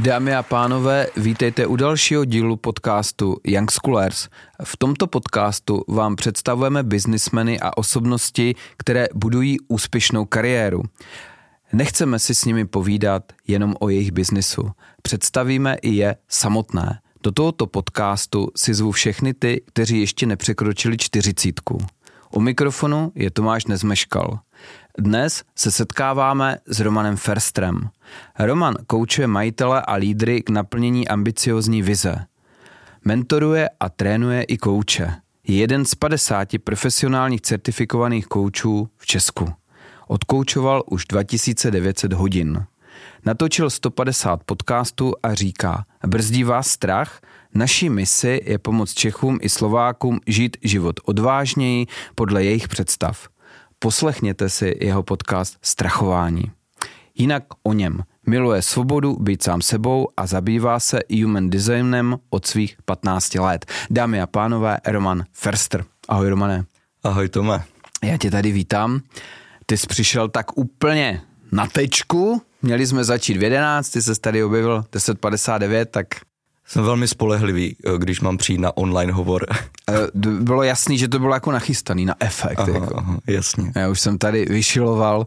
Dámy a pánové, vítejte u dalšího dílu podcastu Young Schoolers. V tomto podcastu vám představujeme biznismeny a osobnosti, které budují úspěšnou kariéru. Nechceme si s nimi povídat jenom o jejich biznisu. Představíme i je samotné. Do tohoto podcastu si zvu všechny ty, kteří ještě nepřekročili 40. U mikrofonu je Tomáš Nezmeškal. Dnes se setkáváme s Romanem Ferstrem. Roman koučuje majitele a lídry k naplnění ambiciózní vize. Mentoruje a trénuje i kouče. Je jeden z 50 profesionálních certifikovaných koučů v Česku. Odkoučoval už 2900 hodin. Natočil 150 podcastů a říká: brzdí vás strach? Naší misi je pomoct Čechům i Slovákům žít život odvážněji podle jejich představ. Poslechněte si jeho podcast Strachování. Jinak o něm. Miluje svobodu, být sám sebou a zabývá se human designem od svých 15 let. Dámy a pánové, Roman Ferstr. Ahoj Romane. Ahoj Tome. Já tě tady vítám. Ty jsi přišel tak úplně na tečku. Měli jsme začít v 11, ty ses tady objevil 10:59, tak... Jsem velmi spolehlivý, když mám přijít na online hovor. Bylo jasný, že to bylo jako nachystaný na efekt. Aha, jasně. Já už jsem tady vyšiloval.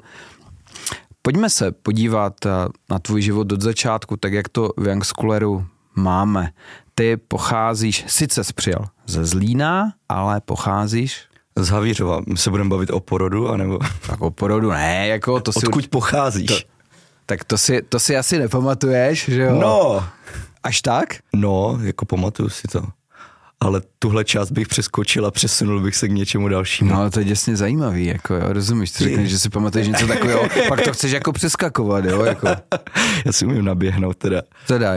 Pojďme se podívat na tvůj život od začátku, tak jak to v Young Schooleru máme. Ty pocházíš, sice jsi přijel ze Zlína, ale pocházíš... Z Havířova. My se budeme bavit o porodu, anebo... Tak o porodu ne, jako to si... Odkud pocházíš? Tak to si asi nepamatuješ, že jo? No! Až tak? No, jako pamatuju si to. Ale tuhle část bych přeskočil a přesunul bych se k něčemu dalšímu. No, to je děsně zajímavý, jako jo, rozumíš, ty řekneš, že si pamatuješ něco takového, pak to chceš jako přeskakovat, jo, jako. Já si umím naběhnout teda. Teda,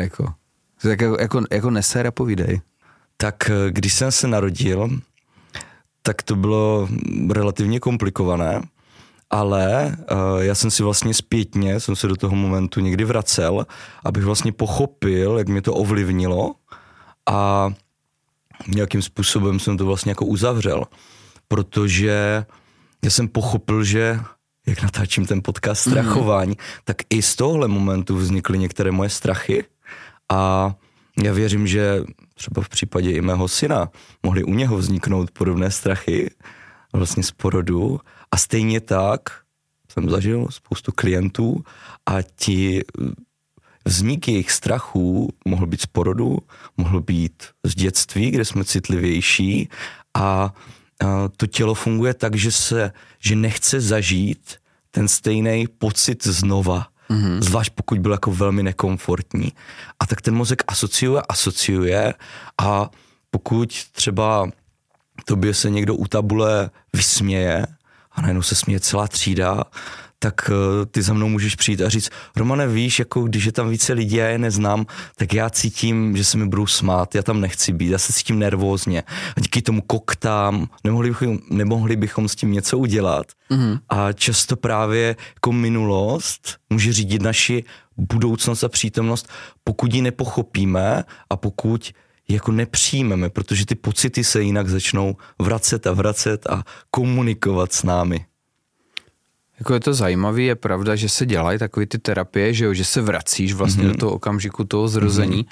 jako neser a povídej. Tak když jsem se narodil, tak to bylo relativně komplikované, ale já jsem si vlastně zpětně, jsem se do toho momentu někdy vracel, abych vlastně pochopil, jak mě to ovlivnilo a nějakým způsobem jsem to vlastně jako uzavřel, protože já jsem pochopil, že jak natáčím ten podcast Strachování, tak i z tohle momentu vznikly některé moje strachy a já věřím, že třeba v případě i mého syna mohly u něho vzniknout podobné strachy vlastně z porodu a stejně tak jsem zažil spoustu klientů a ti vzniky jejich strachů mohl být z porodu, mohl být z dětství, kde jsme citlivější a to tělo funguje tak, že nechce zažít ten stejný pocit znova. Zvlášť pokud byl jako velmi nekomfortní. A tak ten mozek asociuje a pokud třeba tobě se někdo u tabule vysměje a najednou se směje celá třída, tak ty za mnou můžeš přijít a říct: Romane, víš, jako když je tam více lidí a já je neznám, tak já cítím, že se mi budou smát, já tam nechci být, já se cítím nervózně a díky tomu koktám, nemohli bychom s tím něco udělat. A často právě jako minulost může řídit naši budoucnost a přítomnost, pokud ji nepochopíme a pokud jako nepřijmeme, protože ty pocity se jinak začnou vracet a komunikovat s námi. Jako je to zajímavé, je pravda, že se dělají takové ty terapie, že se vracíš vlastně do toho okamžiku toho zrození.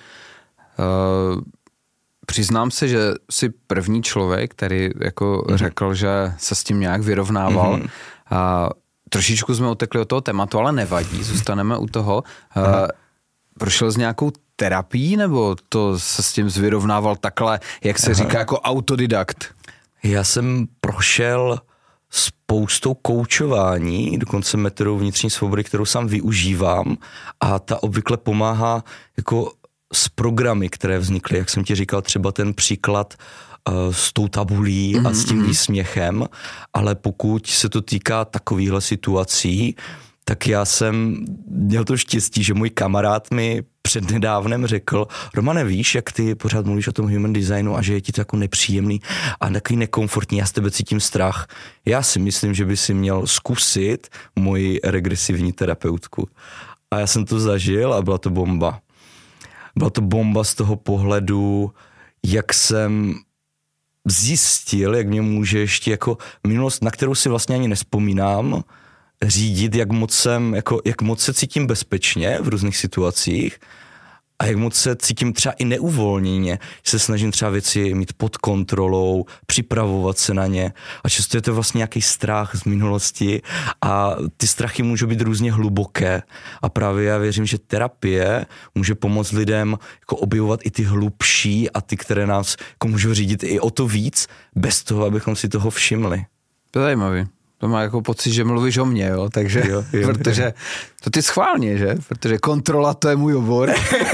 Přiznám se, že jsi první člověk, který jako řekl, že se s tím nějak vyrovnával. Trošičku jsme utekli od toho tématu, ale nevadí, zůstaneme u toho. Prošel s nějakou terapií, nebo to se s tím vyrovnával takhle, jak se říká, jako autodidakt? Já jsem prošel spoustou koučování, dokonce metodou vnitřní svobody, kterou sám využívám a ta obvykle pomáhá jako s programy, které vznikly, jak jsem ti říkal, třeba ten příklad s tou tabulí a s tím výsměchem, ale pokud se to týká takovýchhle situací, tak já jsem měl to štěstí, že můj kamarád mi přednedávnem řekl: Romane, víš, jak ty pořád mluvíš o tom human designu a že je ti to jako nepříjemný a takový nekomfortní, já z tebe cítím strach. Já si myslím, že by si měl zkusit moji regresivní terapeutku. A já jsem to zažil a byla to bomba. Byla to bomba z toho pohledu, jak jsem zjistil, jak mě může ještě jako minulost, na kterou si vlastně ani nespomínám, řídit, jak moc se cítím bezpečně v různých situacích a jak moc se cítím třeba i neuvolněně, že se snažím třeba věci mít pod kontrolou, připravovat se na ně a často je to vlastně nějaký strach z minulosti a ty strachy můžou být různě hluboké a právě já věřím, že terapie může pomoct lidem jako objevovat i ty hlubší a ty, které nás jako můžou řídit i o to víc, bez toho, abychom si toho všimli. To je zajímavý. To má jako pocit, že mluvíš o mně, jo, takže, jo, protože to ty schválně, že? Protože kontrola to je můj obor.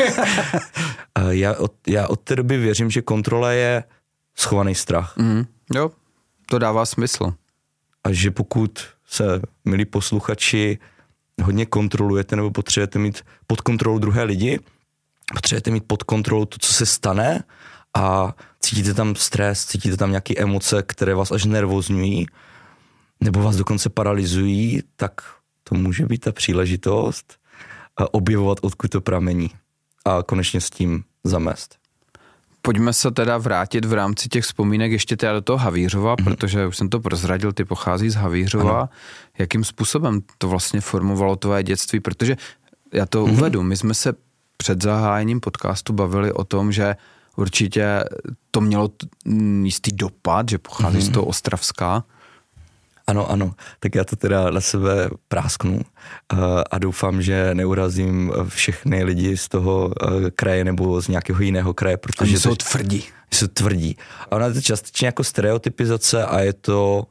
já od té doby věřím, že kontrola je schovaný strach. Jo, to dává smysl. A že pokud se, milí posluchači, hodně kontrolujete nebo potřebujete mít pod kontrolou druhé lidi, potřebujete mít pod kontrolou to, co se stane a cítíte tam stres, cítíte tam nějaké emoce, které vás až nervózňují, nebo vás dokonce paralyzují, tak to může být ta příležitost objevovat, odkud to pramení a konečně s tím zamést. Pojďme se teda vrátit v rámci těch vzpomínek ještě teda do toho Havířova, protože už jsem to prozradil, ty pochází z Havířova. Ano. Jakým způsobem to vlastně formovalo tvoje dětství? Protože já to uvedu, my jsme se před zahájením podcastu bavili o tom, že určitě to mělo jistý dopad, že pochází z toho Ostravska. Ano, tak já to teda na sebe prásknu a doufám, že neurazím všechny lidi z toho kraje nebo z nějakého jiného kraje, protože oni jsou tvrdí. A ona je to částečně jako stereotypizace a je to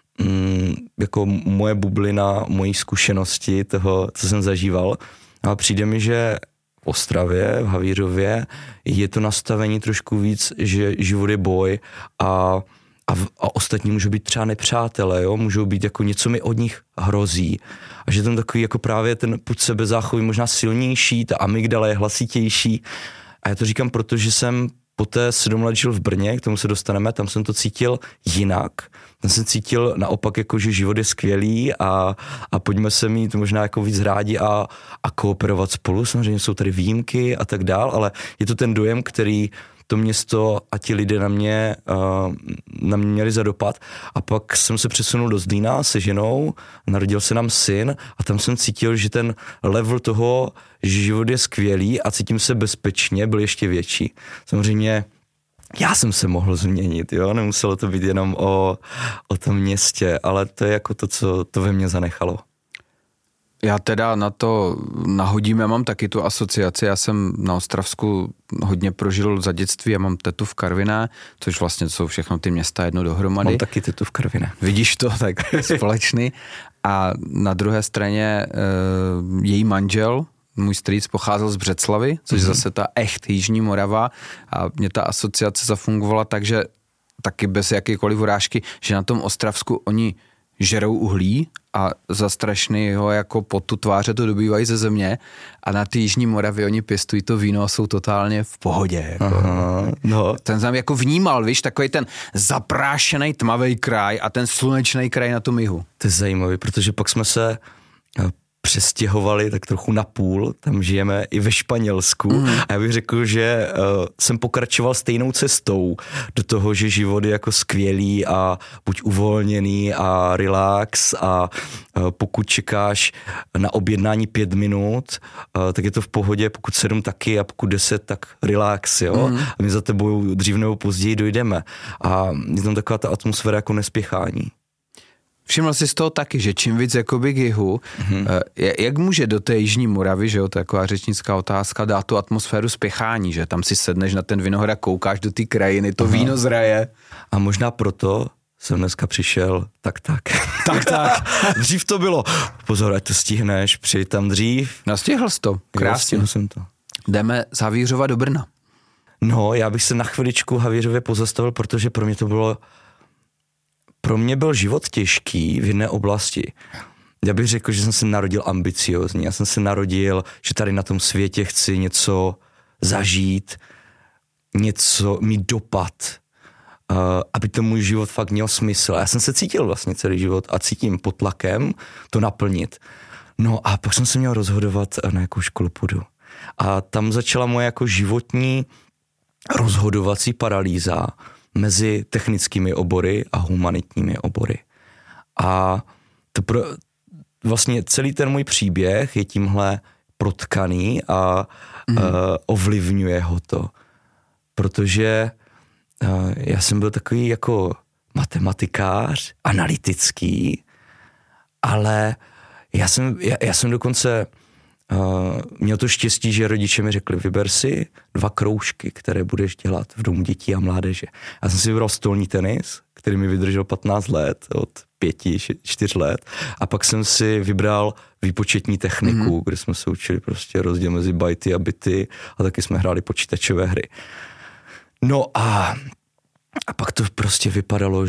jako moje bublina, mojí zkušenosti toho, co jsem zažíval. A přijde mi, že v Ostravě, v Havířově je to nastavení trošku víc, že život je boj a ostatní můžou být třeba nepřátelé, jo? Můžou být jako něco mi od nich hrozí. A že tam takový jako právě ten pud sebezáchovy možná silnější, ta amygdala je hlasitější. A já to říkám, protože jsem poté 7 let žil v Brně, k tomu se dostaneme, tam jsem to cítil jinak. Tam jsem cítil naopak jako, že život je skvělý a pojďme se mít možná jako víc rádi a kooperovat spolu. Samozřejmě jsou tady výjimky a tak dál, ale je to ten dojem, který to město a ti lidé na mě měli za dopad. A pak jsem se přesunul do Zlína se ženou, narodil se nám syn a tam jsem cítil, že ten level toho, že život je skvělý a cítím se bezpečně, byl ještě větší. Samozřejmě já jsem se mohl změnit, jo, nemuselo to být jenom o tom městě, ale to je jako to, co to ve mně zanechalo. Já teda na to nahodím, já mám taky tu asociaci, já jsem na Ostravsku hodně prožil za dětství, já mám tetu v Karviné, což vlastně jsou všechno ty města jedno dohromady. Mám taky tetu v Karviné. Vidíš to, tak společný. A na druhé straně její manžel, můj strýc, pocházel z Břeclavy, což zase ta jižní Morava a mě ta asociace zafungovala tak, že taky bez jakékoliv urážky, že na tom Ostravsku oni žerou uhlí a za strašného jako potu tváře to dobývají ze země a na ty jižní Moravě oni pěstují to víno a jsou totálně v pohodě. Jako. Aha, no. Ten jsem jako vnímal, víš, takový ten zaprášený tmavý kraj a ten slunečný kraj na tom jihu. To je zajímavý, protože pak jsme se přestěhovali tak trochu na půl, tam žijeme i ve Španělsku a já bych řekl, že jsem pokračoval stejnou cestou do toho, že život je jako skvělý a buď uvolněný a relax a pokud čekáš na objednání 5 minut, tak je to v pohodě, pokud 7 taky a pokud 10, tak relax, jo. A my za tebou dřív nebo později dojdeme a je tam taková ta atmosféra jako nespěchání. Všiml jsi z toho taky, že čím víc jakoby k jihu, jak může do té jižní Moravy, že jo, to je taková řečnická otázka, dát tu atmosféru spěchání, že tam si sedneš na ten vinohrad, koukáš do té krajiny, to víno zraje. A možná proto jsem dneska přišel tak. Dřív to bylo, pozor, ať to stihneš, přijď tam dřív. No stihl jsi to, krásně. Stihl jsem to. Jdeme z Havířova do Brna. No, já bych se na chviličku Havířově pozastavil, protože pro mě byl život těžký v jedné oblasti. Já bych řekl, že jsem se narodil ambiciózní. Já jsem se narodil, že tady na tom světě chci něco zažít, něco mít dopad, aby ten můj život fakt měl smysl. A já jsem se cítil vlastně celý život a cítím pod tlakem to naplnit. No a pak jsem se měl rozhodovat, na jakou školu půjdu. A tam začala moje jako životní rozhodovací paralýza mezi technickými obory a humanitními obory. A vlastně celý ten můj příběh je tímhle protkaný a ovlivňuje ho to. Protože já jsem byl takový jako matematikář, analytický, ale já jsem dokonce měl to štěstí, že rodiče mi řekli, vyber si 2 kroužky, které budeš dělat v domu dětí a mládeže. Já jsem si vybral stolní tenis, který mi vydržel 15 let, od 5-4 let. A pak jsem si vybral výpočetní techniku, kde jsme se učili prostě rozdíl mezi bajty a bity a taky jsme hráli počítačové hry. No a pak to prostě vypadalo,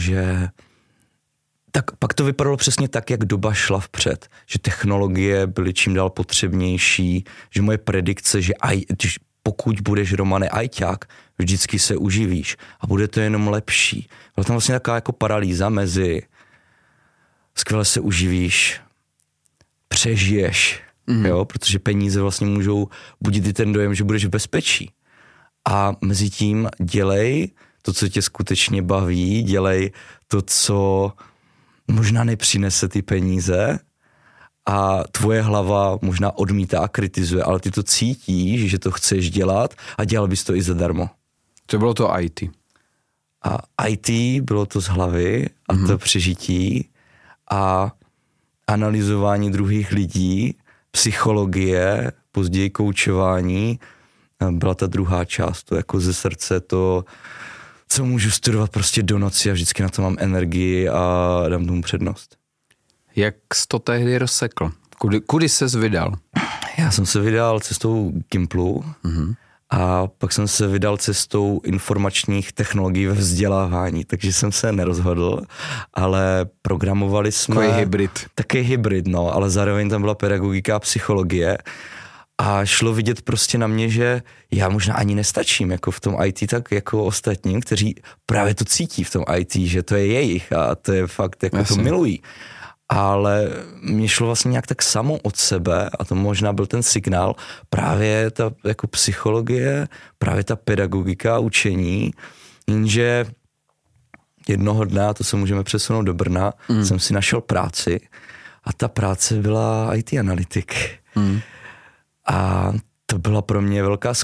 pak to vypadalo přesně tak, jak doba šla vpřed. Že technologie byly čím dál potřebnější, že moje predikce, že pokud budeš, Romane, ajťák, vždycky se uživíš a bude to jenom lepší. Byla tam vlastně taková jako paralýza mezi skvěle se uživíš, přežiješ, jo, protože peníze vlastně můžou budit i ten dojem, že budeš v bezpečí. A mezi tím dělej to, co tě skutečně baví, dělej to, co možná nepřinese ty peníze a tvoje hlava možná odmítá a kritizuje, ale ty to cítíš, že to chceš dělat a dělal bys to i zadarmo. To bylo to IT. A IT bylo to z hlavy a to přežití a analyzování druhých lidí, psychologie, později koučování, byla ta druhá část, to jako ze srdce, to, co můžu studovat prostě do noci a vždycky na to mám energii a dám tomu přednost. Jak jsi to tehdy rozsekl? Kudy ses vydal? Já jsem se vydal cestou Gimplu a pak jsem se vydal cestou informačních technologií ve vzdělávání, takže jsem se nerozhodl, ale programovali jsme... Takový hybrid. Taky hybrid, no, ale zároveň tam byla pedagogika a psychologie. A šlo vidět prostě na mě, že já možná ani nestačím jako v tom IT, tak jako ostatním, kteří právě to cítí v tom IT, že to je jejich a to je fakt, jako to milují. Ale mě šlo vlastně nějak tak samo od sebe a to možná byl ten signál, právě ta jako psychologie, právě ta pedagogika a učení, jenže jednoho dne, a to se můžeme přesunout do Brna, jsem si našel práci a ta práce byla IT analytik. A to byla pro mě velká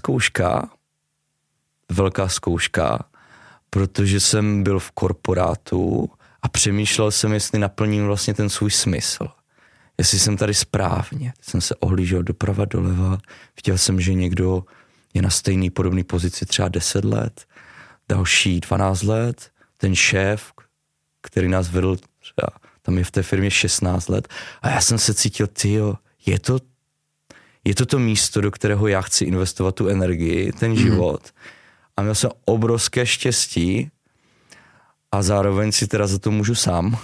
zkouška, protože jsem byl v korporátu a přemýšlel jsem, jestli naplním vlastně ten svůj smysl. Jestli jsem tady správně. Jsem se ohlížel doprava, doleva, viděl jsem, že někdo je na stejný podobný pozici třeba 10 let, další 12 let, ten šéf, který nás vedl třeba, tam je v té firmě 16 let a já jsem se cítil, tyjo, je to místo, do kterého já chci investovat tu energii, ten život. A měl jsem obrovské štěstí a zároveň si teda za to můžu sám,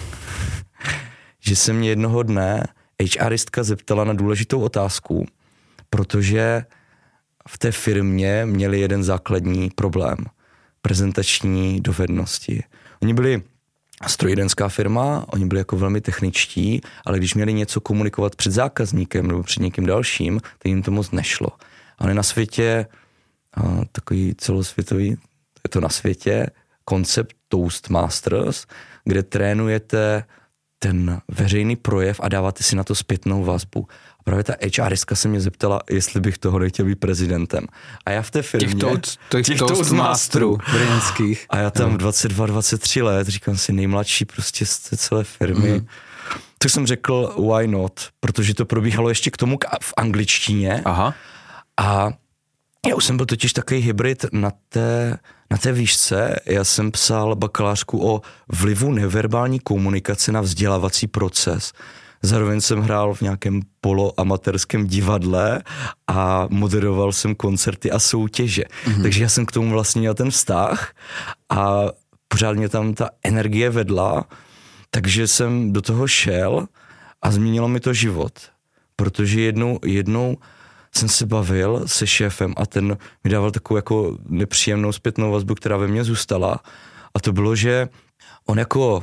že se mě jednoho dne HRistka zeptala na důležitou otázku, protože v té firmě měli jeden základní problém. Prezentační dovednosti. Oni byli strojírenská firma, oni byli jako velmi techničtí, ale když měli něco komunikovat před zákazníkem nebo před někým dalším, tak jim to moc nešlo. A on je na světě takový celosvětový, je to na světě, koncept Toastmasters, kde trénujete ten veřejný projev a dáváte si na to zpětnou vazbu. A právě ta HRistka se mě zeptala, jestli bych toho nechtěl být prezidentem. A já v té firmě... Těch Toastmasterů brněnských. A já tam 22-23 let, říkám si nejmladší prostě z té celé firmy. Tak jsem řekl, why not? Protože to probíhalo ještě k tomu v angličtině. Aha. A já už jsem byl totiž takový hybrid na té výšce. Já jsem psal bakalářku o vlivu neverbální komunikace na vzdělávací proces. Zároveň jsem hrál v nějakém poloamatérském divadle a moderoval jsem koncerty a soutěže. Takže já jsem k tomu vlastně měl ten vztah a pořád mě tam ta energie vedla, takže jsem do toho šel a změnilo mi to život. Protože jednou jsem se bavil se šéfem a ten mi dával takovou jako nepříjemnou zpětnou vazbu, která ve mně zůstala. A to bylo, že on jako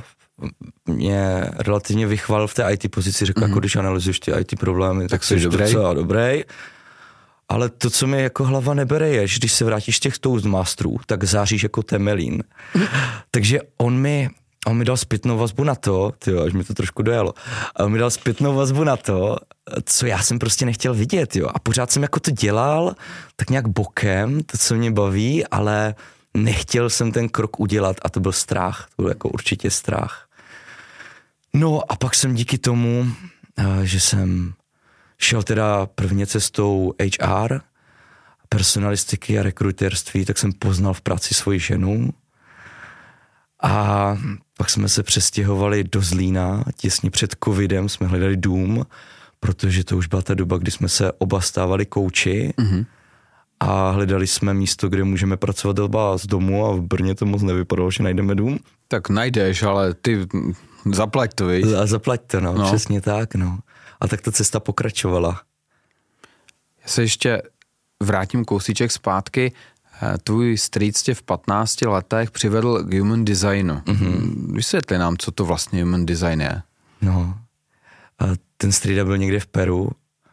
mě relativně vychválil v té IT pozici, řekl, jako když analyzuješ ty IT problémy, tak jsi docela dobrý. Ale to, co mi jako hlava nebere, je, že když se vrátíš z těch Toastmasterů, tak záříš jako Temelín. Takže on mi A on mi dal zpětnou vazbu na to, tyjo, až mi to trošku dojelo, a on mi dal zpětnou vazbu na to, co já jsem prostě nechtěl vidět, jo. A pořád jsem jako to dělal, tak nějak bokem, to, co mě baví, ale nechtěl jsem ten krok udělat a to byl strach, to byl jako určitě strach. No a pak jsem díky tomu, že jsem šel teda prvně cestou HR, personalistiky a rekrutérství, tak jsem poznal v práci svoji ženu. A pak jsme se přestěhovali do Zlína, těsně před covidem jsme hledali dům, protože to už byla ta doba, kdy jsme se oba stávali kouči a hledali jsme místo, kde můžeme pracovat oba z domu a v Brně to moc nevypadalo, že najdeme dům. Tak najdeš, ale ty zaplať to, víš? A zaplať to, no, přesně tak, no. A tak ta cesta pokračovala. Já se ještě vrátím kousíček zpátky. Tvůj strýc tě v 15 letech přivedl k human designu. Vysvětli nám, co to vlastně human design je. No, a ten strýda byl někde v Peru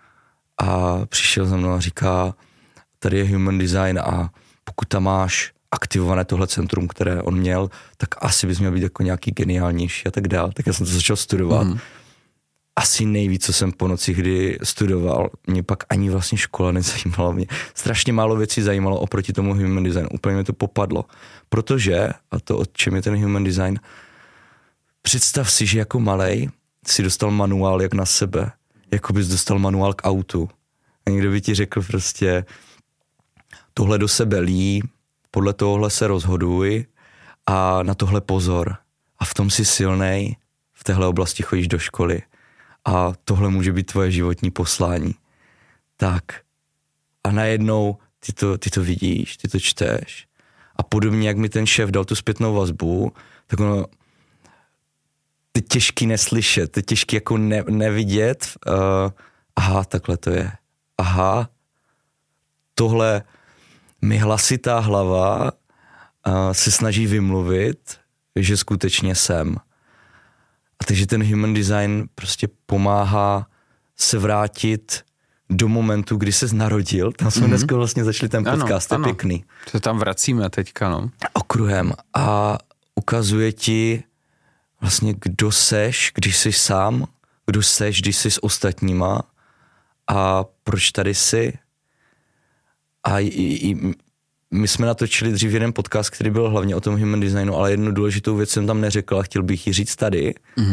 a přišel za mnou a říká, tady je human design a pokud tam máš aktivované tohle centrum, které on měl, tak asi bys měl být jako nějaký geniálnější a tak dál. Tak já jsem to začal studovat. Asi nejvíc, co jsem po nocích kdy studoval, mě pak ani vlastně škola nezajímala. Mě strašně málo věcí zajímalo oproti tomu human design. Úplně mě to popadlo. Protože, a to od čem je ten human design, představ si, že jako malej si dostal manuál jak na sebe. Jako bys dostal manuál k autu. A někdo by ti řekl prostě tohle do sebe lí, podle tohohle se rozhoduj a na tohle pozor. A v tom si silnej, v téhle oblasti chodíš do školy. A tohle může být tvoje životní poslání. Tak. A najednou ty to vidíš, ty to čteš. A podobně, jak mi ten šéf dal tu zpětnou vazbu, tak ono ty těžký neslyšet, ty těžký jako nevidět. Aha, takhle to je. Aha, tohle mi hlasitá hlava se snaží vymluvit, že skutečně jsem. A takže ten human design prostě pomáhá se vrátit do momentu, kdy ses narodil. Tam jsme dneska vlastně začali ten podcast, ano, je pěkný. Se tam vracíme teďka, no. Okruhem. A ukazuje ti vlastně, kdo seš, když jsi sám, kdo seš, když jsi s ostatníma a proč tady jsi. A my jsme natočili dřív jeden podcast, který byl hlavně o tom human designu, ale jednu důležitou věc jsem tam neřekl a chtěl bych ji říct tady.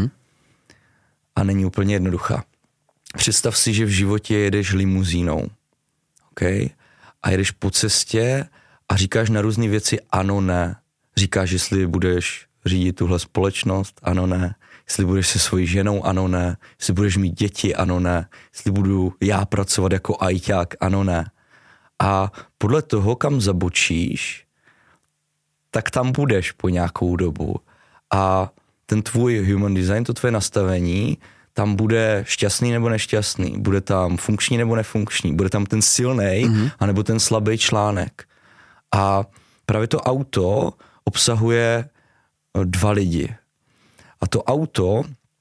A není úplně jednoduchá. Představ si, že v životě jedeš limuzínou. Okay? A jedeš po cestě a říkáš na různé věci ano, ne. Říkáš, jestli budeš řídit tuhle společnost, ano, ne. Jestli budeš se svojí ženou, ano, ne. Jestli budeš mít děti, ano, ne. Jestli budu já pracovat jako ajťák, ano, ne. A podle toho, kam zabočíš, tak tam budeš po nějakou dobu. A ten tvůj human design, to tvoje nastavení, tam bude šťastný nebo nešťastný, bude tam funkční nebo nefunkční, bude tam ten silnej anebo ten slabý článek. A právě to auto obsahuje 2 lidi. A to auto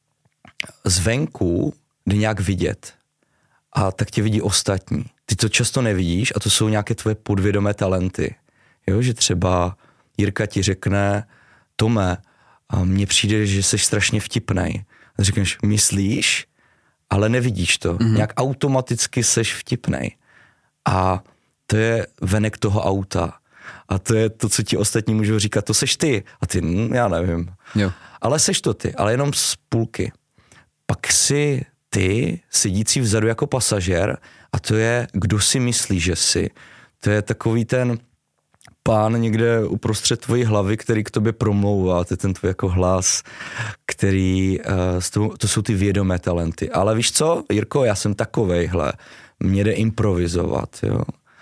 zvenku jde nějak vidět. A tak tě vidí ostatní. Ty to často nevidíš a to jsou nějaké tvoje podvědomé talenty. Jo, že třeba Jirka ti řekne, Tome, a mně přijde, že jsi strašně vtipnej. A řekneš, myslíš, ale nevidíš to. Nějak automaticky seš vtipnej. A to je venek toho auta. A to je to, co ti ostatní můžou říkat, to seš ty. A ty, já nevím. Jo. Ale seš to ty, ale jenom z půlky. Pak si ty, sedící vzadu jako pasažér, a to je, kdo si myslí, že jsi. To je takový ten pán někde uprostřed tvojí hlavy, který k tobě promlouvá, to je ten tvůj jako hlas, který, to jsou ty vědomé talenty. Ale víš co, Jirko, já jsem takovejhle, mě jde improvizovat, jo.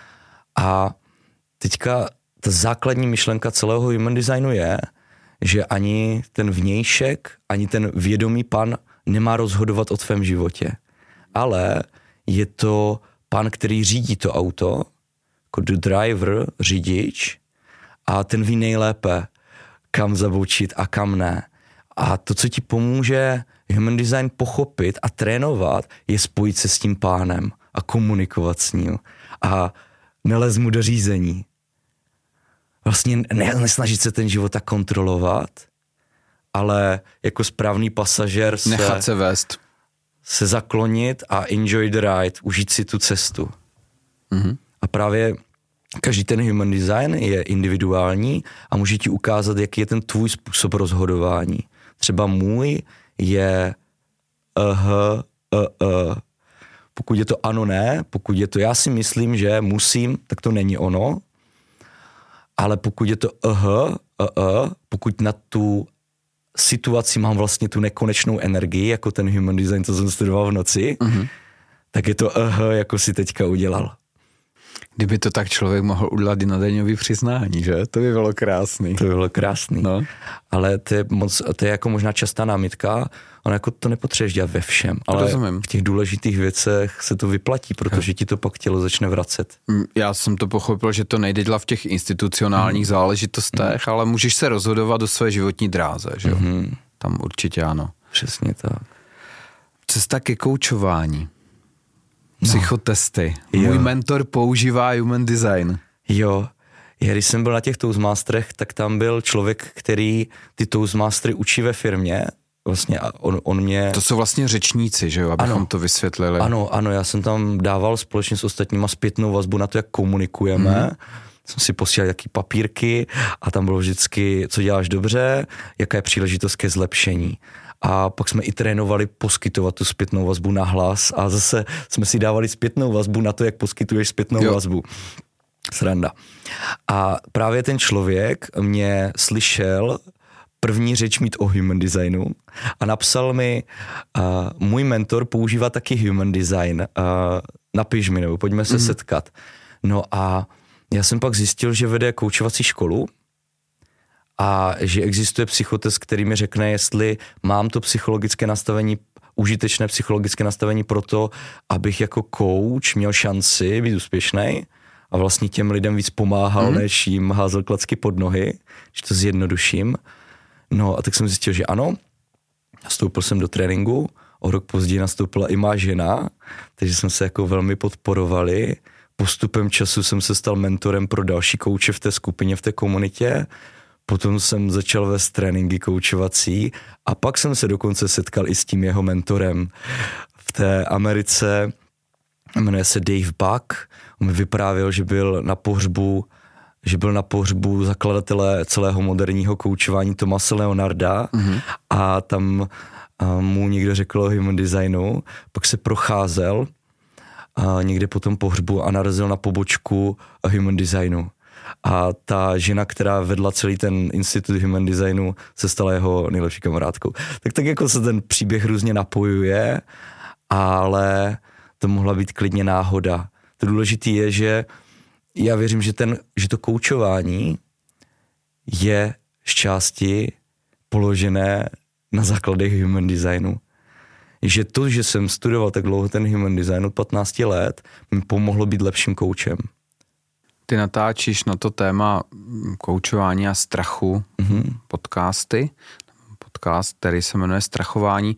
A teďka ta základní myšlenka celého human designu je, že ani ten vnějšek, ani ten vědomý pan nemá rozhodovat o tvém životě. Ale je to pan, který řídí to auto, jako the driver, řidič, a ten ví nejlépe, kam zabočit a kam ne. A to, co ti pomůže human design pochopit a trénovat, je spojit se s tím pánem a komunikovat s ním a nelez mu do řízení. Vlastně nesnažit se ten život tak kontrolovat, ale jako správný pasažér nechat se vést. Se zaklonit a enjoy the ride, užít si tu cestu. A právě každý ten human design je individuální a může ti ukázat, jaký je ten tvůj způsob rozhodování. Třeba můj je pokud je to ano, ne, pokud je to já si myslím, že musím, tak to není ono, ale pokud je to pokud na tu situaci mám vlastně tu nekonečnou energii, jako ten human design, co jsem studoval v noci, tak je to jako si teďka udělal. Kdyby to tak člověk mohl udělat i na daňový přiznání, že? To by bylo krásný. To by bylo krásný. No. Ale to je jako možná častá námitka, ale jako to nepotřebuješ dělat ve všem. Ale rozumím. V těch důležitých věcech se to vyplatí, protože ti to pak tělo začne vracet. Já jsem to pochopil, že to nejde dělat v těch institucionálních záležitostech, ale můžeš se rozhodovat o své životní dráze, že jo? Tam určitě ano. Přesně tak. Cesta ke koučování. Psychotesty. Jo. Můj mentor používá human design. Jo. Když jsem byl na těch Toastmasterech, tak tam byl člověk, který ty Toastmastery učí ve firmě. Vlastně on mě... To jsou vlastně řečníci, že jo, abychom to vysvětlili. Ano, já jsem tam dával společně s ostatníma zpětnou vazbu na to, jak komunikujeme. Jsem si posílal jaký papírky a tam bylo vždycky, co děláš dobře, jaká je příležitost ke zlepšení. A pak jsme i trénovali poskytovat tu zpětnou vazbu na hlas a zase jsme si dávali zpětnou vazbu na to, jak poskytuješ zpětnou vazbu. Sranda. A právě ten člověk mě slyšel první řeč mít o human designu a napsal mi, můj mentor používá taky human design, napiš mi, nebo pojďme se setkat. No a já jsem pak zjistil, že vede koučovací školu a že existuje psychotest, který mi řekne, jestli mám to psychologické nastavení, užitečné psychologické nastavení pro to, abych jako coach měl šanci být úspěšný a vlastně těm lidem víc pomáhal, než jim házel klacky pod nohy, že to zjednoduším. No a tak jsem zjistil, že ano, nastoupil jsem do tréninku, o rok později nastoupila i má žena, takže jsme se jako velmi podporovali. Postupem času jsem se stal mentorem pro další kouče v té skupině, v té komunitě. Potom jsem začal vést tréninky koučovací a pak jsem se dokonce setkal i s tím jeho mentorem v té Americe. Jmenuje se Dave Buck. On mi vyprávěl, že byl na pohřbu zakladatele celého moderního koučování Thomase Leonarda a tam mu někdo řekl o human designu, pak se procházel někde po tom pohřbu a narazil na pobočku human designu. A ta žena, která vedla celý ten institut human designu, se stala jeho nejlepší kamarádkou. Tak jako se ten příběh různě napojuje, ale to mohla být klidně náhoda. To důležité je, že já věřím, že to koučování je z části položené na základech human designu. Že to, že jsem studoval tak dlouho ten human design od 15 let, mi pomohlo být lepším koučem. Ty natáčíš na to téma koučování a strachu podcasty. Podcast, který se jmenuje Strachování.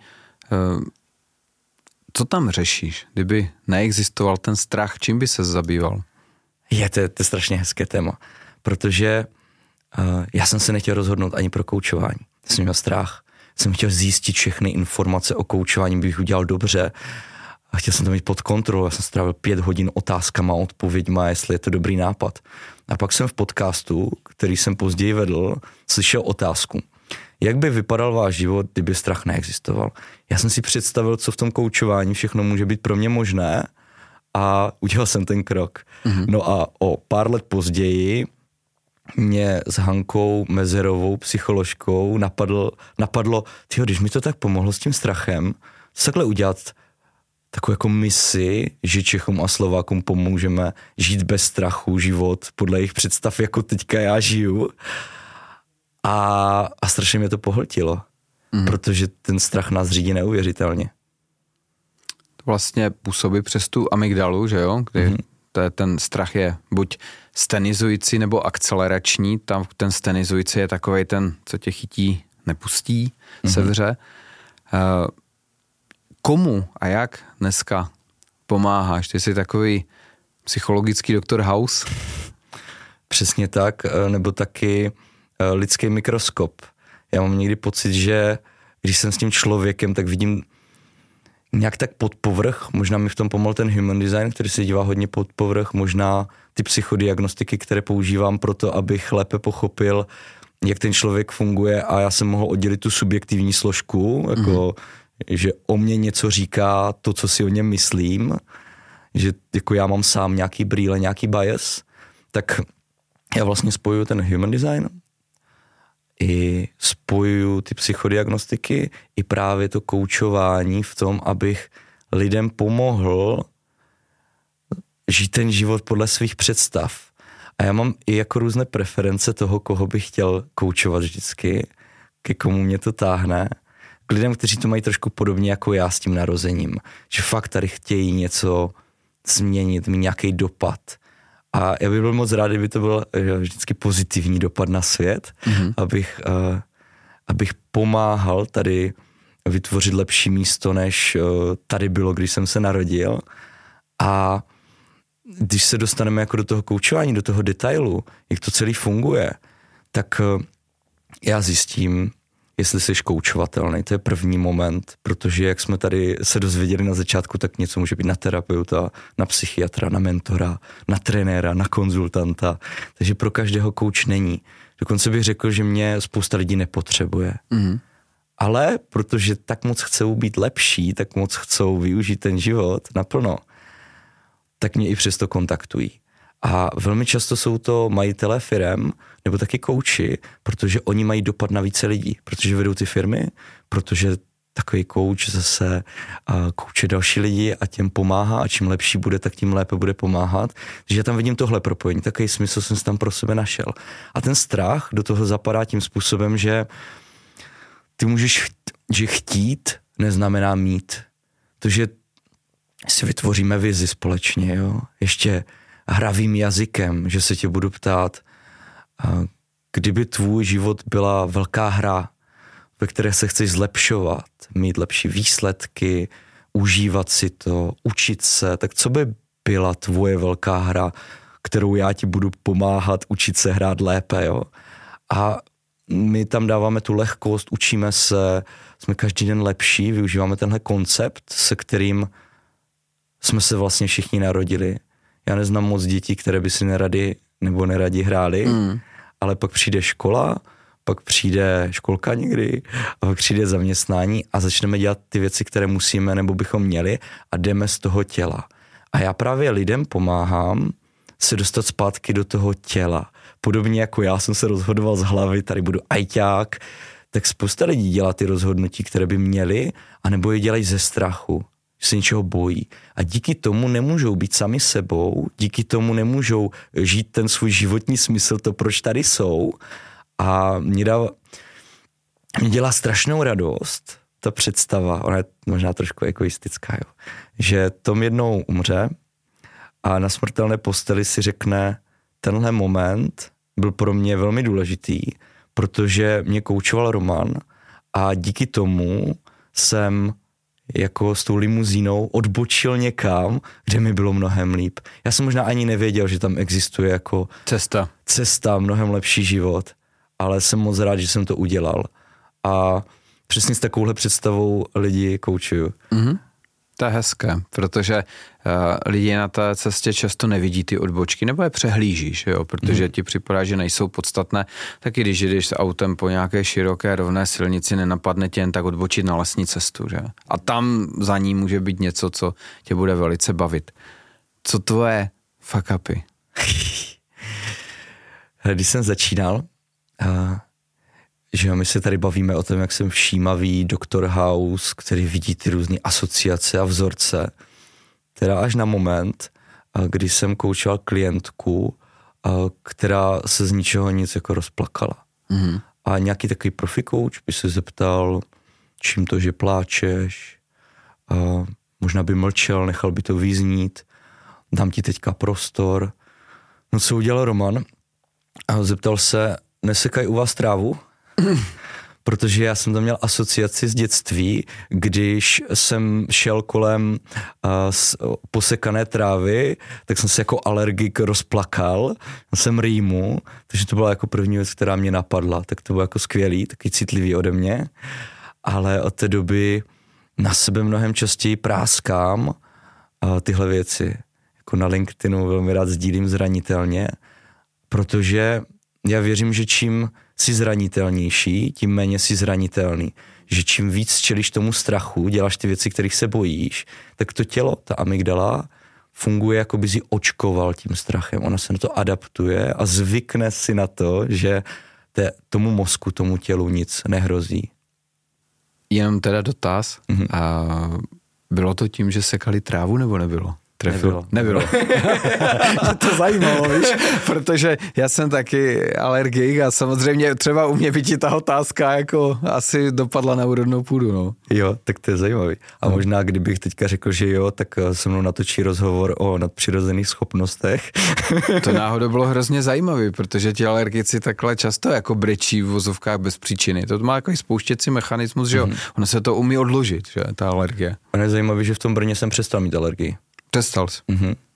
Co tam řešíš? Kdyby neexistoval ten strach, čím by se zabýval? To je strašně hezké téma, protože já jsem se nechtěl rozhodnout ani pro koučování. Já jsem měl strach. Jsem chtěl zjistit všechny informace o koučování, bych udělal dobře. A chtěl jsem to mít pod kontrolou. Já jsem strávil 5 hodin otázkama a odpověďma, jestli je to dobrý nápad. A pak jsem v podcastu, který jsem později vedl, slyšel otázku. Jak by vypadal váš život, kdyby strach neexistoval? Já jsem si představil, co v tom koučování všechno může být pro mě možné a udělal jsem ten krok. No a o pár let později mě s Hankou Mezerovou, psycholožkou, napadlo, když mi to tak pomohlo s tím strachem, takhle udělat takovou jako misi, že Čechům a Slovákům pomůžeme žít bez strachu život podle jejich představ, jako teďka já žiju. A strašně mě to pohltilo, protože ten strach nás řídí neuvěřitelně. To vlastně působí přes tu amygdalu, že jo? Kdy ten strach je buď stenizující nebo akcelerační. Tam ten stenizující je takovej ten, co tě chytí, nepustí, sevře. Komu a jak dneska pomáháš? Ty jsi takový psychologický doktor House? Přesně tak, nebo taky lidský mikroskop. Já mám někdy pocit, že když jsem s tím člověkem, tak vidím nějak tak pod povrch, možná mi v tom pomohl ten human design, který se dívá hodně pod povrch, možná ty psychodiagnostiky, které používám pro to, abych lépe pochopil, jak ten člověk funguje a já jsem mohl oddělit tu subjektivní složku, jako že o mně něco říká to, co si o něm myslím, že jako já mám sám nějaký brýle, nějaký bias, tak já vlastně spojuju ten human design i spojuju ty psychodiagnostiky i právě to koučování v tom, abych lidem pomohl žít ten život podle svých představ. A já mám i jako různé preference toho, koho bych chtěl koučovat vždycky, ke komu mě to táhne. K lidem, kteří to mají trošku podobně jako já s tím narozením. Že fakt tady chtějí něco změnit, mít nějaký dopad. A já bych byl moc rád, kdyby to byl vždycky pozitivní dopad na svět, abych pomáhal tady vytvořit lepší místo, než tady bylo, když jsem se narodil. A když se dostaneme jako do toho koučování, do toho detailu, jak to celý funguje, tak já zjistím, jestli jsi koučovatelný. To je první moment, protože jak jsme tady se dozvěděli na začátku, tak něco může být na terapeuta, na psychiatra, na mentora, na trenéra, na konzultanta. Takže pro každého kouč není. Dokonce bych řekl, že mě spousta lidí nepotřebuje. Ale protože tak moc chcou být lepší, tak moc chcou využít ten život naplno, tak mě i přesto kontaktují. A velmi často jsou to majitelé firem nebo taky kouči, protože oni mají dopad na více lidí, protože vedou ty firmy, protože takový kouč zase kouče další lidi a těm pomáhá a čím lepší bude, tak tím lépe bude pomáhat. Takže já tam vidím tohle propojení, takový smysl jsem si tam pro sebe našel. A ten strach do toho zapadá tím způsobem, že ty můžeš chtít neznamená mít. To, že si vytvoříme vizi společně, jo? Ještě hravým jazykem, že se tě budu ptát, kdyby tvůj život byla velká hra, ve které se chceš zlepšovat, mít lepší výsledky, užívat si to, učit se, tak co by byla tvoje velká hra, kterou já ti budu pomáhat učit se hrát lépe, jo? A my tam dáváme tu lehkost, učíme se, jsme každý den lepší, využíváme tenhle koncept, se kterým jsme se vlastně všichni narodili. Já neznám moc dětí, které by si neradi hráli, ale pak přijde škola, pak přijde školka někdy a pak přijde zaměstnání a začneme dělat ty věci, které musíme nebo bychom měli a jdeme z toho těla. A já právě lidem pomáhám se dostat zpátky do toho těla. Podobně jako já jsem se rozhodoval z hlavy, tady budu ajťák, tak spousta lidí dělá ty rozhodnutí, které by měli, anebo je dělají ze strachu, že se něčeho bojí. A díky tomu nemůžou být sami sebou, díky tomu nemůžou žít ten svůj životní smysl, to, proč tady jsou. A mě dělá strašnou radost ta představa, ona je možná trošku egoistická, jo, že Tom jednou umře a na smrtelné posteli si řekne, tenhle moment byl pro mě velmi důležitý, protože mě koučoval Roman a díky tomu jsem jako s tou limuzínou odbočil někam, kde mi bylo mnohem líp. Já jsem možná ani nevěděl, že tam existuje jako cesta, mnohem lepší život, ale jsem moc rád, že jsem to udělal. A přesně s takovouhle představou lidi koučuju. To je hezké, protože lidi na té cestě často nevidí ty odbočky, nebo je přehlížíš, jo? Protože ti připadá, že nejsou podstatné, tak i když jdeš s autem po nějaké široké rovné silnici, nenapadne tě jen tak odbočit na lesní cestu, že? A tam za ní může být něco, co tě bude velice bavit. Co tvoje fuck upy? Když jsem začínal, že my se tady bavíme o tom, jak jsem všímavý doktor House, který vidí ty různé asociace a vzorce. Teda až na moment, kdy jsem koučoval klientku, která se z ničeho nic jako rozplakala. A nějaký takový profi coach by se zeptal, čím to, že pláčeš, možná by mlčel, nechal by to vyznít, dám ti teďka prostor. No co udělal Roman? A zeptal se, nesekaj u vás trávu? protože já jsem tam měl asociaci z dětství, když jsem šel kolem posekané trávy, tak jsem se jako alergik rozplakal, jsem rýmu, takže to byla jako první věc, která mě napadla, tak to bylo jako skvělý, taky citlivý ode mě, ale od té doby na sebe mnohem častěji práskám tyhle věci. Jako na LinkedInu velmi rád sdílím zranitelně, protože já věřím, že čím jsi zranitelnější, tím méně jsi zranitelný. Že čím víc čelíš tomu strachu, děláš ty věci, kterých se bojíš, tak to tělo, ta amygdala, funguje, jako by si očkoval tím strachem. Ona se na to adaptuje a zvykne si na to, že tomu mozku, tomu tělu nic nehrozí. Jenom teda dotaz. A bylo to tím, že sekali trávu, nebo nebylo? Nebylo. Mě to zajímalo, víš, protože já jsem taky alergik a samozřejmě třeba u mě by ti ta otázka jako asi dopadla na úrodnou půdu, no. Jo, tak to je zajímavý. A možná, kdybych teďka řekl, že jo, tak se mnou natočí rozhovor o nadpřirozených schopnostech. To náhodou bylo hrozně zajímavý, protože ti alergici takhle často jako brečí v vozovkách bez příčiny. To má jako spouštěcí mechanismus, že jo, ono se to umí odložit, že ta alergie. A je zajímavý, že v tom Brně jsem přestal mít alergii. Přestal jsi.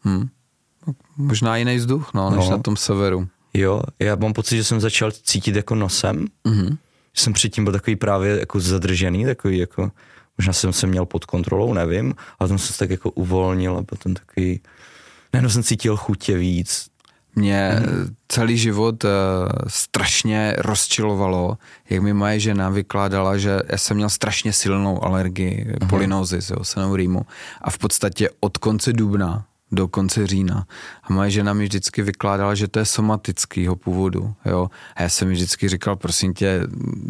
Možná jiný vzduch, než na tom severu. Jo, já mám pocit, že jsem začal cítit jako nosem. Že jsem předtím byl takový právě jako zadržený, takový jako, možná jsem se měl pod kontrolou, nevím, ale tam jsem se tak jako uvolnil a potom takový, jsem cítil chutě víc. Mě celý život strašně rozčilovalo, jak mi moje žena vykládala, že já jsem měl strašně silnou alergii, polinózis, senou rýmu. A v podstatě od konce dubna do konce října. A moje žena mi vždycky vykládala, že to je somatického původu. Jo? A já jsem mi vždycky říkal, prosím tě,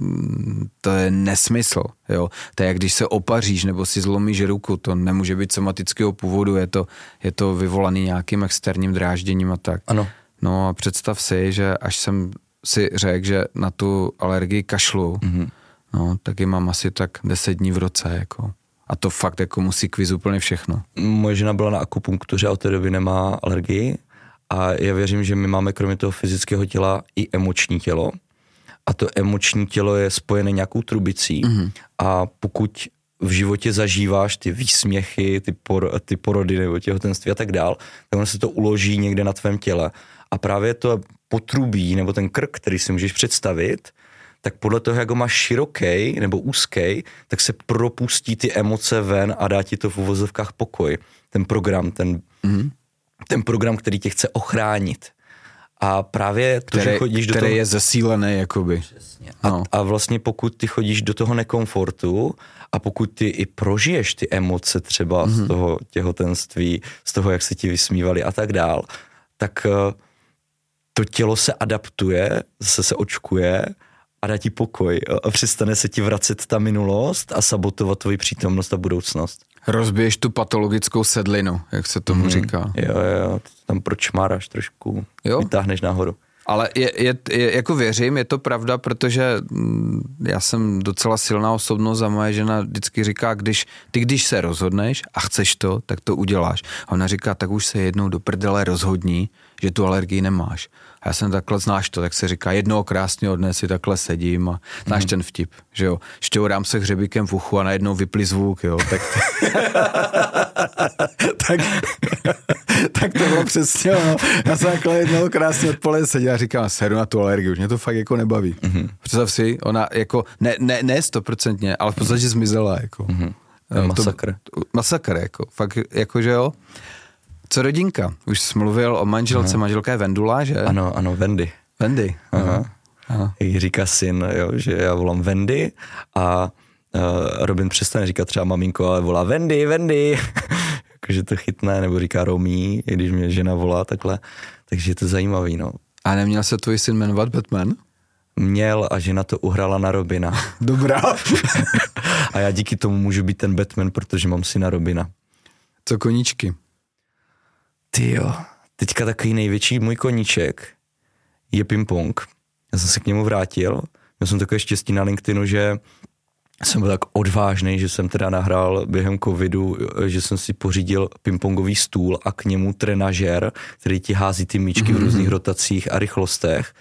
to je nesmysl. Jo? To je jak když se opaříš nebo si zlomíš ruku, to nemůže být somatického původu, je to vyvolaný nějakým externím drážděním a tak. Ano. No a představ si, že až jsem si řekl, že na tu alergii kašlu, no, tak ji mám asi tak 10 dní v roce, jako. A to fakt jako musí kvíz úplně všechno. Moje žena byla na akupunktuře a od té doby nemá alergii a já věřím, že my máme kromě toho fyzického těla i emoční tělo a to emoční tělo je spojené nějakou trubicí a pokud v životě zažíváš ty výsměchy, ty porody nebo těhotenství a tak dál, tak ono se to uloží někde na tvém těle. A právě to potrubí nebo ten krk, který si můžeš představit, tak podle toho, jak ho máš široký nebo úzký, tak se propustí ty emoce ven a dá ti to v uvozovkách pokoj. Ten program, ten program, který tě chce ochránit. A právě to, že chodíš do toho... Který je zesílený, jakoby. Přesně. A vlastně pokud ty chodíš do toho nekomfortu a pokud ty i prožiješ ty emoce třeba z toho těhotenství, z toho, jak se ti vysmívali a tak dál, tak to tělo se adaptuje, zase se očkuje a dá ti pokoj a přestane se ti vracet ta minulost a sabotovat tvoji přítomnost a budoucnost. Rozbiješ tu patologickou sedlinu, jak se tomu říká. Jo, tam pročmáráš trošku, vytáhneš nahoru. Ale jako věřím, je to pravda, protože já jsem docela silná osobnost a moje žena vždycky říká, když se rozhodneš a chceš to, tak to uděláš. A ona říká, tak už se jednou do prdele rozhodni, že tu alergii nemáš. A já jsem takhle, znáš to, tak se říká, jednoho krásného dne si takhle sedím a znáš ten vtip, že jo, šťourám se hřebíkem v uchu a najednou vyplí zvuk, jo, tak to bylo přesně, no. Já jsem takhle jednoho krásně odpoledne seděl a říkám, seru na tu alergii, už mě to fakt jako nebaví. Představ si, ona jako, ne 100%, ale v podstatě zmizela, jako. Masakr. Masakr, jako, fakt, jako, že jo. Co rodinka? Už jsi mluvil o manželce, manželka je Vendula, že? Ano, Wendy. Wendy. Aha. Jak říká syn, jo, že já volám Wendy a Robin přestane říkat třeba maminko, ale volá Wendy. Jakože to chytne, nebo říká Romí, i když mě žena volá takhle. Takže je to zajímavý, no. A neměl se tvůj syn jmenovat Batman? Měl a žena to uhrála na Robina. Dobrá. A já díky tomu můžu být ten Batman, protože mám syna Robina. Co koníčky? Tyjo, teďka takový největší můj koníček je ping-pong. Já jsem se k němu vrátil. Měl jsem takové štěstí na LinkedInu, že jsem byl tak odvážný, že jsem teda nahrál během covidu, že jsem si pořídil ping-pongový stůl a k němu trenažér, který ti hází ty míčky v různých rotacích a rychlostech.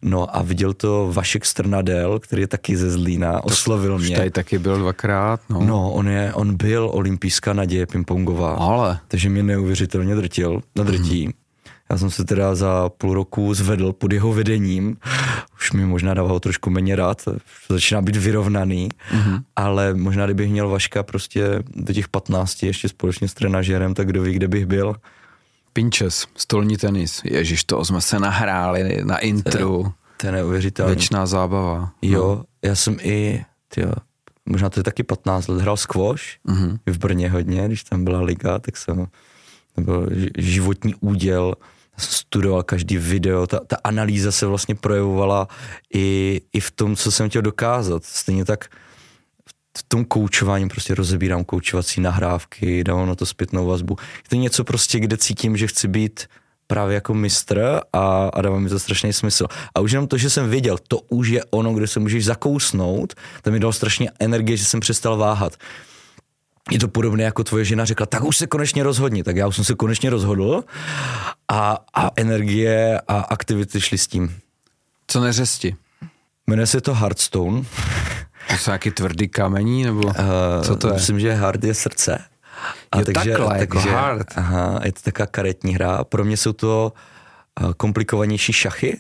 No a viděl to Vašek Strnadel, který je taky ze Zlína, oslovil mě. Tady taky byl 2krát. No, on byl olympijská naděje pingpongová. Ale. Takže mě neuvěřitelně drtí. Já jsem se teda za půl roku zvedl pod jeho vedením. Už mi možná dával trošku méně rád, začíná být vyrovnaný, ale možná kdybych měl Vaška prostě do těch 15 ještě společně s trenažérem, tak kdo ví, kde bych byl. Pinches, stolní tenis. Ježiš, to jsme se nahráli na intru. To je neuvěřitelné. Věčná zábava. Jo, já jsem možná to je taky 15 let, hrál squash v Brně hodně, když tam byla liga, tak to byl životní úděl. Studoval každý video, ta analýza se vlastně projevovala i v tom, co jsem chtěl dokázat. Stejně tak v tom koučování prostě rozebírám koučovací nahrávky, dávám na to zpětnou vazbu. Je to něco prostě, kde cítím, že chci být právě jako mistr a dává mi to strašný smysl. A už jenom to, že jsem věděl, to už je ono, kde se můžeš zakousnout, to mi dalo strašně energie, že jsem přestal váhat. Je to podobné, jako tvoje žena řekla, tak už se konečně rozhodni. Tak já už jsem se konečně rozhodl a energie a aktivity šly s tím. Co neřesti? Jmenuje se to Hearthstone. To jsou nějaký tvrdý kamení, nebo co to je? Myslím, že Heart je srdce. Takže Heart. Aha, je to taková karetní hra. Pro mě jsou to komplikovanější šachy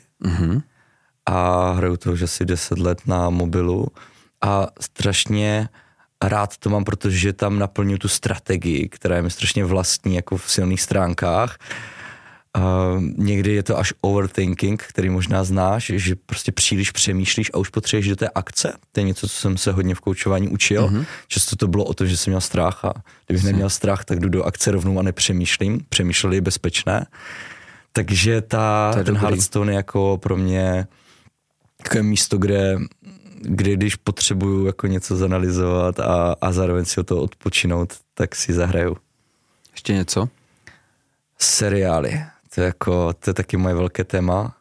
a hraju to už asi 10 let na mobilu a strašně rád to mám, protože tam naplňuji tu strategii, která je mi strašně vlastní jako v silných stránkách. Někdy je to až overthinking, který možná znáš, že prostě příliš přemýšlíš a už potřebuješ do té akce. To je něco, co jsem se hodně v koučování učil. Často to bylo o tom, že jsem měl strach a kdybych neměl strach, tak jdu do akce rovnou a nepřemýšlím. Přemýšleli je bezpečné. Takže ten Hearthstone je jako pro mě takové místo, kde když potřebuju jako něco zanalyzovat a zároveň si o to odpočinout, tak si zahraju. Ještě něco? Seriály. To je taky moje velké téma.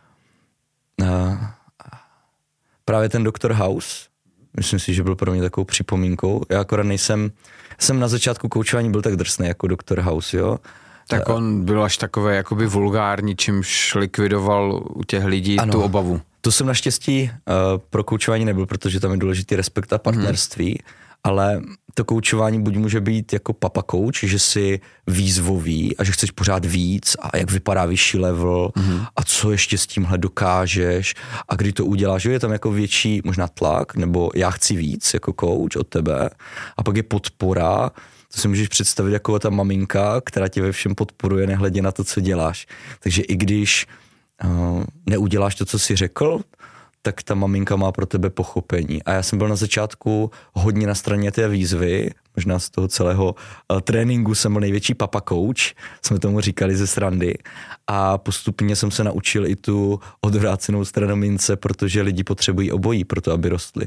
Právě ten Dr. House, myslím si, že byl pro mě takovou připomínkou. Já akorát jsem na začátku koučování byl tak drsný jako Dr. House, jo. Tak on byl až takový jakoby vulgární, čímž likvidoval u těch lidí tu obavu. To jsem naštěstí pro koučování nebyl, protože tam je důležitý respekt a partnerství, ale to koučování buď může být jako papa coach, že si výzvový a že chceš pořád víc a jak vypadá vyšší level a co ještě s tímhle dokážeš a kdy to uděláš, že je tam jako větší možná tlak, nebo já chci víc jako coach od tebe a pak je podpora. To si můžeš představit jako ta maminka, která tě ve všem podporuje, nehledě na to, co děláš. Takže i když neuděláš to, co jsi řekl, tak ta maminka má pro tebe pochopení. A já jsem byl na začátku hodně na straně té výzvy, možná z toho celého tréninku jsem byl největší papa coach, jsme tomu říkali ze srandy. A postupně jsem se naučil i tu odvrácenou stranu mince, protože lidi potřebují obojí pro to, aby rostli.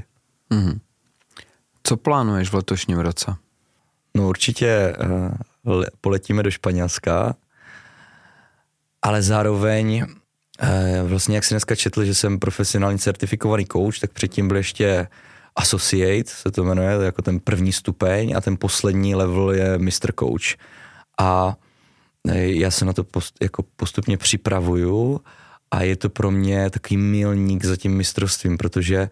Co plánuješ v letošním roce? No určitě poletíme do Španělska, ale zároveň vlastně jak si dneska četl, že jsem profesionální certifikovaný coach, tak předtím byl ještě associate, se to jmenuje, jako ten první stupeň a ten poslední level je Mr. Coach. A já se na to postupně připravuju a je to pro mě takový milník za tím mistrovstvím, protože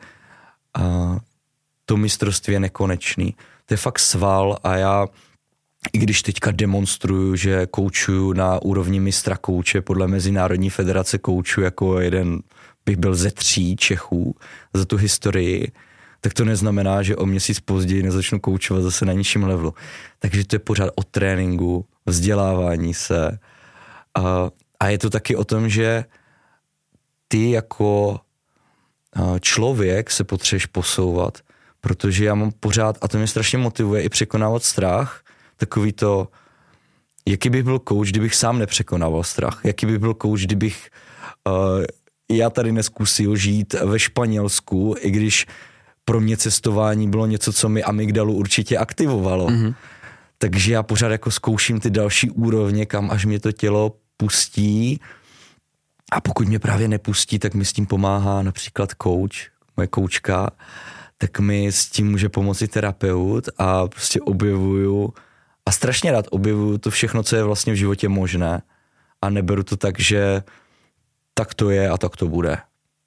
to mistrovství je nekonečný. To je fakt sval a já, i když teďka demonstruju, že koučuju na úrovni mistra kouče podle Mezinárodní federace koučů jako jeden, bych byl ze 3 Čechů za tu historii, tak to neznamená, že o měsíc později nezačnu koučovat zase na nižším levelu. Takže to je pořád o tréninku, vzdělávání se a je to taky o tom, že ty jako člověk se potřebuješ posouvat, protože já mám pořád, a to mě strašně motivuje i překonávat strach, takový to, jaký bych byl coach, kdybych sám nepřekonával strach, jaký bych byl coach, kdybych já tady neskusil žít ve Španělsku, i když pro mě cestování bylo něco, co mi amygdalu určitě aktivovalo. Takže já pořád jako zkouším ty další úrovně, kam až mě to tělo pustí a pokud mě právě nepustí, tak mi s tím pomáhá například coach, moje koučka, tak mi s tím může pomoci terapeut a prostě objevuju a strašně rád objevuju to všechno, co je vlastně v životě možné a neberu to tak, že tak to je a tak to bude.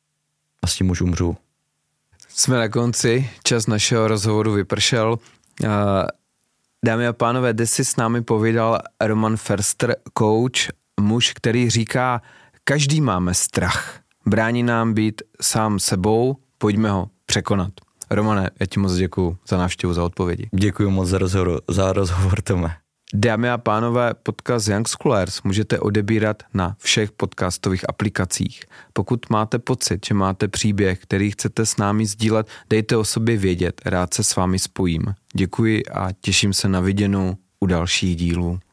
a s tím už umřu. Jsme na konci, čas našeho rozhovoru vypršel. Dámy a pánové, dnes si s námi povídal Roman Förster, coach, muž, který říká, každý máme strach. Brání nám být sám sebou, pojďme ho překonat. Romane, já ti moc děkuju za návštěvu, za odpovědi. Děkuji moc za rozhovor, Tome. Dámy a pánové, podcast Young Schoolers můžete odebírat na všech podcastových aplikacích. Pokud máte pocit, že máte příběh, který chcete s námi sdílet, dejte o sobě vědět, rád se s vámi spojím. Děkuji a těším se na viděnou u dalších dílů.